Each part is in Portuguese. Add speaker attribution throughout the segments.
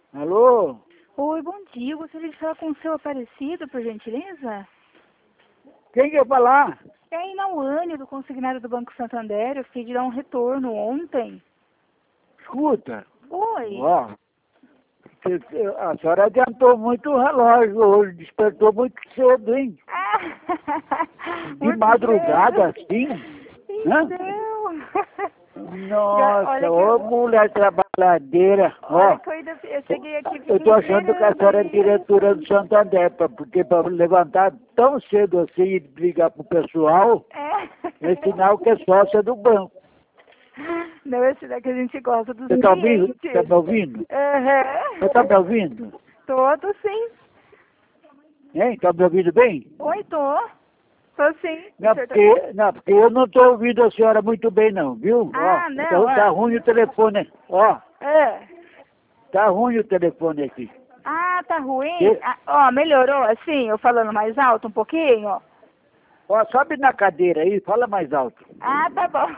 Speaker 1: Alô?
Speaker 2: Oi, bom dia. Eu gostaria de falar com o seu Aparecido, por gentileza.
Speaker 1: Quem quer falar?
Speaker 2: É a Inauane, do consignado do Banco Santander. Eu fiquei de dar um retorno ontem.
Speaker 1: Escuta,
Speaker 2: Oi.
Speaker 1: ó, a senhora adiantou muito o relógio hoje, despertou muito cedo, hein? De
Speaker 2: Muito
Speaker 1: madrugada
Speaker 2: cedo.
Speaker 1: assim? Hã?
Speaker 2: Então.
Speaker 1: Nossa, ô
Speaker 2: Olha
Speaker 1: mulher trabalhadeira, ó.
Speaker 2: que eu cheguei aqui e
Speaker 1: Eu
Speaker 2: fiquei
Speaker 1: tô achando que a
Speaker 2: esperando
Speaker 1: senhora é
Speaker 2: aí.
Speaker 1: diretora do Santander, porque para levantar tão cedo assim e ligar pro pessoal, é sinal que é sócia do banco.
Speaker 2: Não, esse daqui a gente gosta dos
Speaker 1: Você tá ouvindo?
Speaker 2: clientes.
Speaker 1: Tá me ouvindo? Você tá me
Speaker 2: Aham.
Speaker 1: ouvindo?
Speaker 2: Tô sim.
Speaker 1: Hein? Tá me ouvindo bem?
Speaker 2: Oi, tô. Tô sim.
Speaker 1: Porque eu não tô ouvindo a senhora muito bem não, viu? Ó,
Speaker 2: Ah, não.
Speaker 1: então tá ruim o telefone. Ó,
Speaker 2: É.
Speaker 1: tá ruim o telefone aqui.
Speaker 2: Ah, tá ruim?
Speaker 1: E-
Speaker 2: Ah, ó, melhorou assim, eu falando mais alto um pouquinho?
Speaker 1: Ó, sobe na cadeira aí, fala mais alto.
Speaker 2: Ah, tá bom.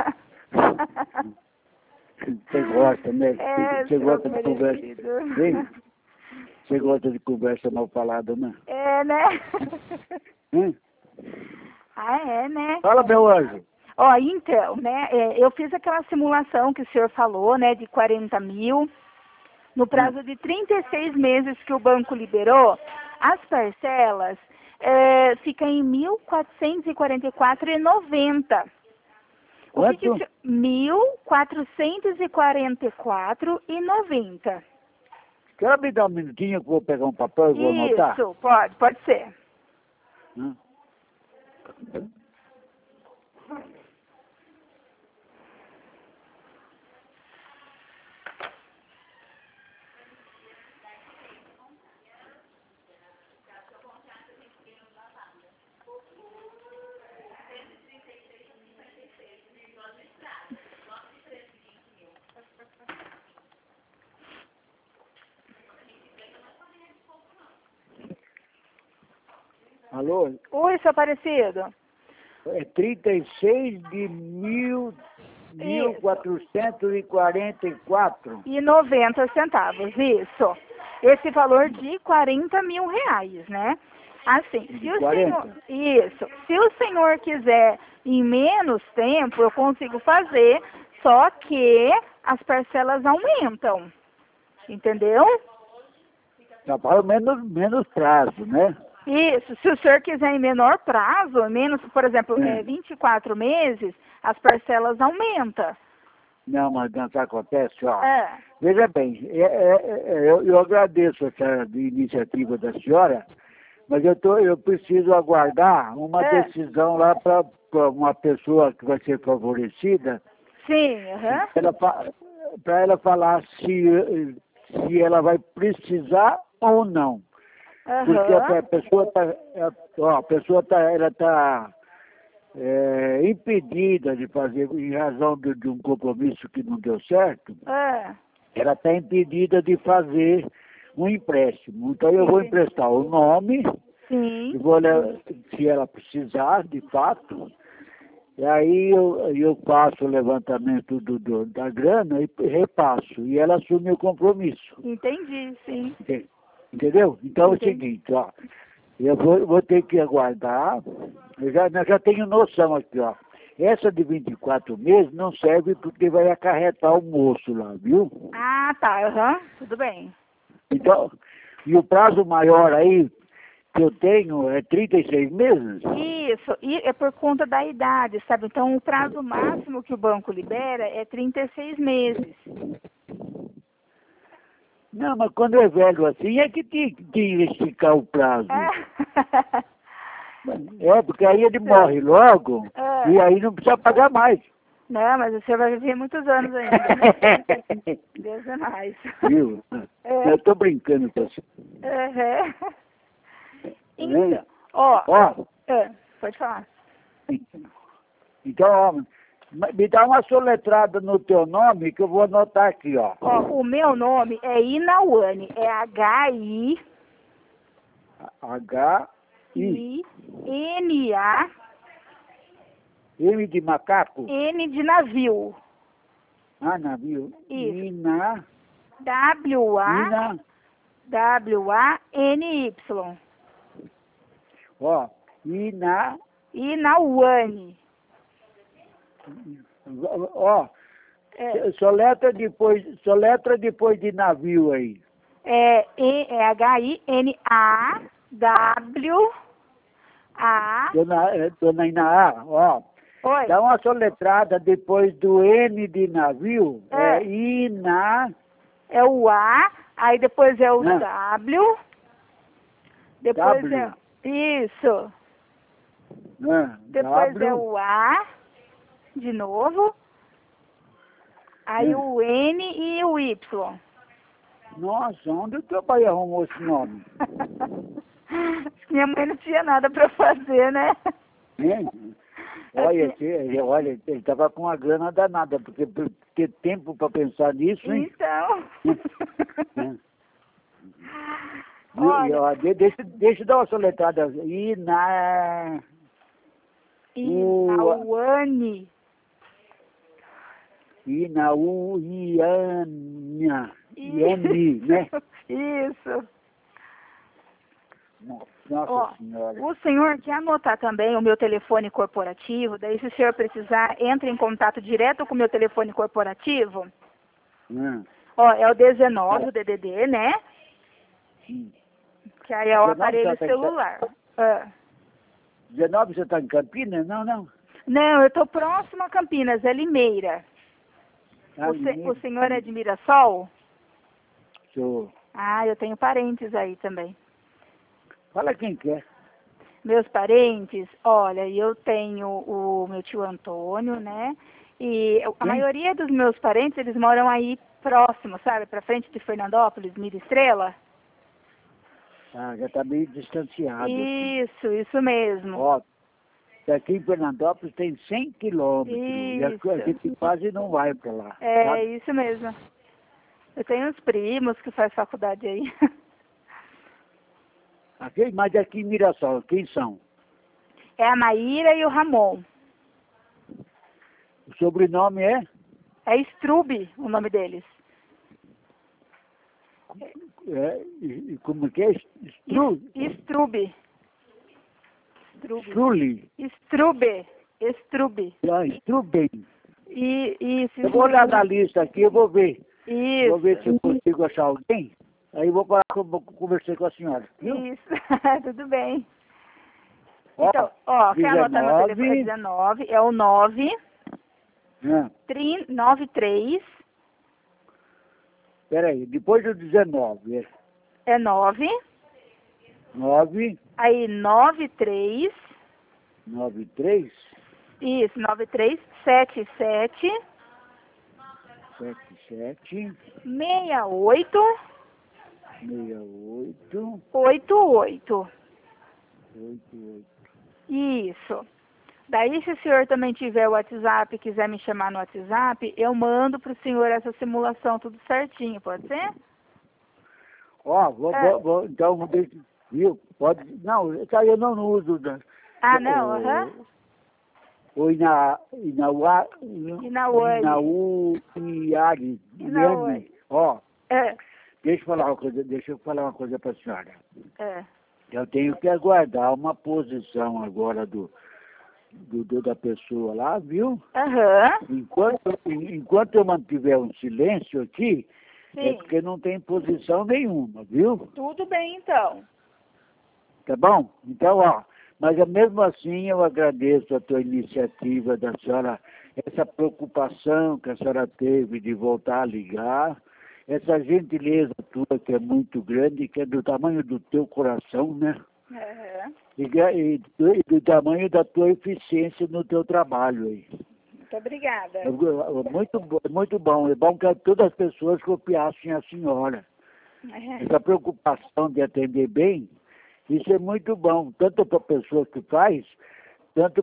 Speaker 1: Você gosta, né?
Speaker 2: É,
Speaker 1: Você
Speaker 2: seu
Speaker 1: gosta de conversa.
Speaker 2: Aparecido.
Speaker 1: Hein? Você gosta de conversa mal falada, né?
Speaker 2: É, né?
Speaker 1: Hein?
Speaker 2: Ah, é, né?
Speaker 1: Fala, meu anjo.
Speaker 2: Ó, então, né, eu fiz aquela simulação que o senhor falou, né, de 40 mil, no prazo de 36 meses que o banco liberou, as parcelas ficam em 1.444,90. O que
Speaker 1: Quanto?
Speaker 2: 1.444,90.
Speaker 1: Quer me dar um minutinho que eu vou pegar um papel e vou anotar?
Speaker 2: Isso, pode ser.
Speaker 1: Hã? Alô?
Speaker 2: Oi, seu Aparecido.
Speaker 1: É 36 de mil
Speaker 2: Isso.
Speaker 1: 444.
Speaker 2: E 90 centavos, isso. Esse valor de 40 mil reais, né? Assim,
Speaker 1: De
Speaker 2: se o senhor,
Speaker 1: 40?
Speaker 2: isso, se o senhor quiser em menos tempo, eu consigo fazer, só que as parcelas aumentam, entendeu?
Speaker 1: Tá, pelo menos prazo, né?
Speaker 2: Isso, se o senhor quiser em menor prazo, menos, por exemplo, 24 meses, as parcelas aumentam.
Speaker 1: Não, mas não que acontece, ó.
Speaker 2: É,
Speaker 1: Veja bem, eu agradeço essa iniciativa da senhora, mas eu preciso aguardar uma
Speaker 2: é,
Speaker 1: decisão lá para uma pessoa que vai ser favorecida,
Speaker 2: sim, aham,
Speaker 1: para ela falar se ela vai precisar ou não. Porque
Speaker 2: aham,
Speaker 1: a pessoa ela está impedida de fazer, em razão de um compromisso que não deu certo,
Speaker 2: é,
Speaker 1: ela está impedida de fazer um empréstimo. Então eu vou
Speaker 2: sim,
Speaker 1: emprestar o nome,
Speaker 2: sim.
Speaker 1: se ela precisar, de fato, e aí eu faço o levantamento da grana e repasso, e ela assume o compromisso.
Speaker 2: Entendi, sim.
Speaker 1: Entendeu? Então é o
Speaker 2: Entendi.
Speaker 1: seguinte, ó, eu vou ter que aguardar, eu já tenho noção aqui, ó. Essa de 24 meses não serve porque vai acarretar o moço lá, viu?
Speaker 2: Ah, tá, aham, tudo bem.
Speaker 1: Então, e o prazo maior aí que eu tenho é 36 meses?
Speaker 2: Isso, e é por conta da idade, sabe? Então, o prazo máximo que o banco libera é 36 meses.
Speaker 1: Não, mas quando é velho assim é que tem que esticar o prazo.
Speaker 2: É.
Speaker 1: É, porque aí ele
Speaker 2: Isso.
Speaker 1: morre logo e
Speaker 2: É.
Speaker 1: aí não precisa pagar mais.
Speaker 2: Não, mas você vai viver muitos anos ainda. Deus é mais.
Speaker 1: Viu?
Speaker 2: É.
Speaker 1: Eu tô brincando com você.
Speaker 2: Uhum.
Speaker 1: Tá vendo?
Speaker 2: Então, ó,
Speaker 1: Ó,
Speaker 2: pode falar.
Speaker 1: então, ó, me dá uma soletrada no teu nome que eu vou anotar aqui, ó.
Speaker 2: Ó, o meu nome é Inauane, é H-I-I-N-A
Speaker 1: H-I, M de macaco,
Speaker 2: N de navio.
Speaker 1: ah, navio,
Speaker 2: Isso.
Speaker 1: Ina,
Speaker 2: W-A-N-Y.
Speaker 1: ó, Ina,
Speaker 2: Inauane.
Speaker 1: ó,
Speaker 2: É,
Speaker 1: soletra depois de navio aí.
Speaker 2: é H-I-N-A-W-A.
Speaker 1: Dona Inaá, ó,
Speaker 2: Oi.
Speaker 1: dá uma soletrada depois do N de navio,
Speaker 2: É.
Speaker 1: é Ina,
Speaker 2: É o A, aí depois é o
Speaker 1: Né?
Speaker 2: W, depois
Speaker 1: W.
Speaker 2: é... Isso.
Speaker 1: né,
Speaker 2: Depois é
Speaker 1: W,
Speaker 2: o A, de novo. Aí
Speaker 1: né.
Speaker 2: o N e o Y.
Speaker 1: Nossa, onde o teu pai arrumou esse nome?
Speaker 2: Minha mãe não tinha nada para fazer, né?
Speaker 1: Hein? Olha,
Speaker 2: Assim,
Speaker 1: olha, ele estava com uma grana danada, porque por ter tempo para pensar nisso, hein?
Speaker 2: então.
Speaker 1: Né?
Speaker 2: Olha,
Speaker 1: Deixa eu dar uma soletrada. Ina...
Speaker 2: Inauane.
Speaker 1: Inauiana. Iane, né?
Speaker 2: Isso.
Speaker 1: Nossa
Speaker 2: Ó,
Speaker 1: Senhora.
Speaker 2: o senhor quer anotar também o meu telefone corporativo? Daí, se o senhor precisar, entre em contato direto com o meu telefone corporativo. Ó, é o 19, o DDD, né?
Speaker 1: Sim.
Speaker 2: Que aí é o
Speaker 1: 19
Speaker 2: aparelho
Speaker 1: já tá em
Speaker 2: celular. Ah.
Speaker 1: 19 você está em Campinas? Não, não.
Speaker 2: Não, eu estou próximo a Campinas, é Limeira. O senhor é de Mirassol?
Speaker 1: Sou.
Speaker 2: Ah, eu tenho parentes aí também.
Speaker 1: Fala quem quer.
Speaker 2: Meus parentes, olha, eu tenho o meu tio Antônio, né? E a
Speaker 1: Quem?
Speaker 2: maioria dos meus parentes, eles moram aí próximo, sabe? Pra frente de Fernandópolis, Mira Estrela.
Speaker 1: Ah, já está meio distanciado.
Speaker 2: Isso mesmo.
Speaker 1: Ó, daqui em Fernandópolis tem 100 quilômetros. E a
Speaker 2: Isso.
Speaker 1: gente quase não vai para lá.
Speaker 2: É,
Speaker 1: sabe?
Speaker 2: isso mesmo. Eu tenho uns primos que fazem faculdade aí.
Speaker 1: Mas aqui em Mirassol, quem são?
Speaker 2: É a Maíra e o Ramon.
Speaker 1: O sobrenome é?
Speaker 2: É Strube o nome deles.
Speaker 1: Como que é?
Speaker 2: Strube.
Speaker 1: Struli.
Speaker 2: Strube.
Speaker 1: Ah, Struben.
Speaker 2: Isso.
Speaker 1: Eu vou olhar na lista aqui, eu vou ver.
Speaker 2: Isso.
Speaker 1: Vou ver se eu consigo achar alguém. Aí eu vou falar conversar com a senhora. Viu?
Speaker 2: Isso. Tudo bem.
Speaker 1: Ó,
Speaker 2: Então, quer anotar meu telefone? 19, é o 93.
Speaker 1: Peraí, depois do 19,
Speaker 2: É 9.
Speaker 1: 9,
Speaker 2: Aí 93.
Speaker 1: 93,
Speaker 2: Isso, 93 77
Speaker 1: 77,
Speaker 2: 68
Speaker 1: 68,
Speaker 2: 88.
Speaker 1: 88.
Speaker 2: Isso. Daí, se o senhor também tiver o WhatsApp e quiser me chamar no WhatsApp, eu mando para o senhor essa simulação tudo certinho, pode ser?
Speaker 1: Ó, então, viu? Pode, não, isso aí eu não uso.
Speaker 2: Ah, não, aham.
Speaker 1: O Inauari. Ó,
Speaker 2: É.
Speaker 1: deixa eu falar uma coisa para a senhora.
Speaker 2: É.
Speaker 1: Eu tenho que aguardar uma posição agora da pessoa lá, viu?
Speaker 2: Aham.
Speaker 1: Enquanto eu mantiver um silêncio aqui,
Speaker 2: Sim.
Speaker 1: é porque não tem posição nenhuma, viu?
Speaker 2: Tudo bem, então.
Speaker 1: Tá bom? Então, ó, mas mesmo assim eu agradeço a tua iniciativa da senhora, essa preocupação que a senhora teve de voltar a ligar, essa gentileza tua que é muito grande, que é do tamanho do teu coração, né?
Speaker 2: Aham.
Speaker 1: E do tamanho da tua eficiência no teu trabalho aí.
Speaker 2: Muito obrigada.
Speaker 1: Muito bom. É bom que todas as pessoas copiassem a senhora. Essa preocupação de atender bem, isso é muito bom, tanto para a pessoa que faz, tanto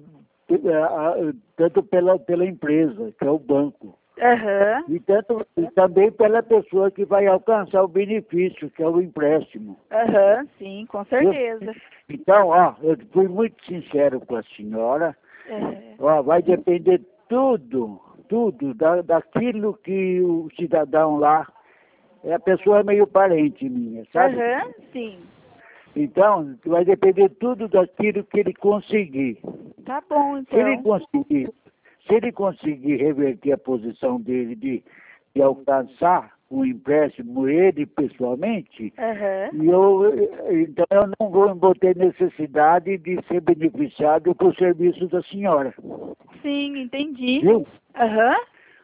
Speaker 1: pela empresa, que é o banco.
Speaker 2: Aham.
Speaker 1: E também pela pessoa que vai alcançar o benefício, que é o empréstimo.
Speaker 2: Aham, sim, com certeza.
Speaker 1: Então, ó, eu fui muito sincero com a senhora. Ó, vai depender tudo daquilo que o cidadão lá a pessoa é meio parente minha, sabe?
Speaker 2: Aham, sim.
Speaker 1: Então, vai depender tudo daquilo que ele conseguir.
Speaker 2: Tá bom,
Speaker 1: Se ele
Speaker 2: então.
Speaker 1: conseguir reverter a posição dele de alcançar um empréstimo ele pessoalmente,
Speaker 2: Aham.
Speaker 1: então eu não vou ter necessidade de ser beneficiado por serviço da senhora.
Speaker 2: Sim, entendi.
Speaker 1: Viu?
Speaker 2: Aham.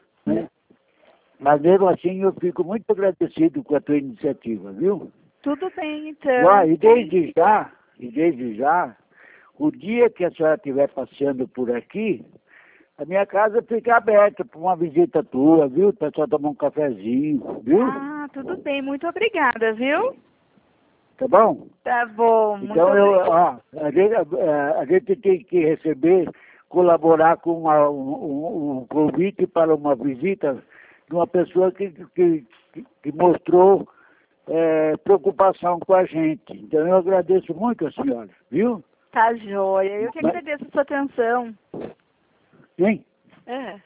Speaker 1: Mas mesmo assim eu fico muito agradecido com a tua iniciativa, viu?
Speaker 2: Tudo bem,
Speaker 1: E,
Speaker 2: então.
Speaker 1: ó, e desde já, o dia que a senhora estiver passeando por aqui, a minha casa fica aberta para uma visita tua, viu? Para só tomar um cafezinho, viu?
Speaker 2: Ah, tudo bem. Muito obrigada, viu?
Speaker 1: Tá bom?
Speaker 2: Tá bom. Muito
Speaker 1: Então,
Speaker 2: obrigada.
Speaker 1: a gente tem que receber, colaborar com um convite para uma visita de uma pessoa que mostrou preocupação com a gente. Então, eu agradeço muito a senhora, viu?
Speaker 2: Tá joia. Eu que agradeço a sua atenção.
Speaker 1: Sim,
Speaker 2: É.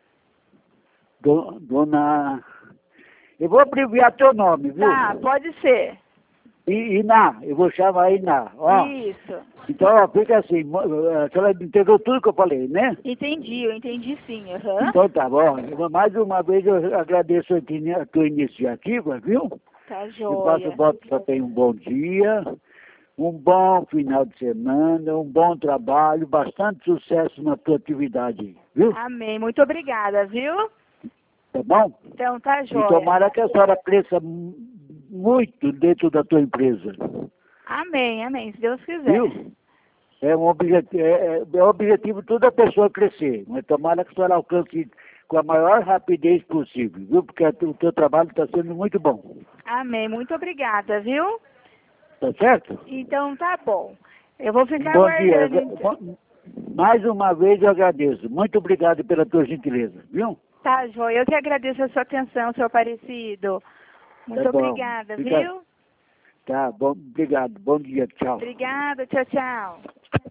Speaker 1: dona... Eu vou abreviar teu nome, viu?
Speaker 2: Tá, pode ser.
Speaker 1: Iná, eu vou chamar Iná, ó.
Speaker 2: Isso.
Speaker 1: Então, ó, fica assim, a senhora entendeu tudo que eu falei, né?
Speaker 2: Entendi, eu entendi sim. Aham.
Speaker 1: Então tá bom. Mais uma vez eu agradeço a tua iniciativa, viu?
Speaker 2: Tá
Speaker 1: E
Speaker 2: joia.
Speaker 1: voto só tenha um bom dia, um bom final de semana, um bom trabalho, bastante sucesso na tua atividade, viu?
Speaker 2: Amém. Muito obrigada, viu?
Speaker 1: Tá bom?
Speaker 2: Então tá
Speaker 1: E
Speaker 2: joia.
Speaker 1: tomara que a senhora cresça muito dentro da tua empresa,
Speaker 2: Amém, amém. Se Deus quiser.
Speaker 1: viu? É um objetivo, é o objetivo de toda pessoa crescer, mas tomara que a senhora alcance com a maior rapidez possível, viu? Porque o teu trabalho está sendo muito bom.
Speaker 2: Amém. Muito obrigada, viu?
Speaker 1: Tá certo?
Speaker 2: Então tá bom. Eu vou ficar
Speaker 1: Bom dia.
Speaker 2: aguardando. Então.
Speaker 1: Mais uma vez eu agradeço. Muito obrigado pela tua gentileza, viu?
Speaker 2: Tá, joia. Eu que agradeço a sua atenção, seu Aparecido. Muito
Speaker 1: Tá bom.
Speaker 2: obrigada,
Speaker 1: Fica-
Speaker 2: viu?
Speaker 1: Tá bom, obrigado. Bom dia, tchau.
Speaker 2: Obrigada. Tchau, tchau.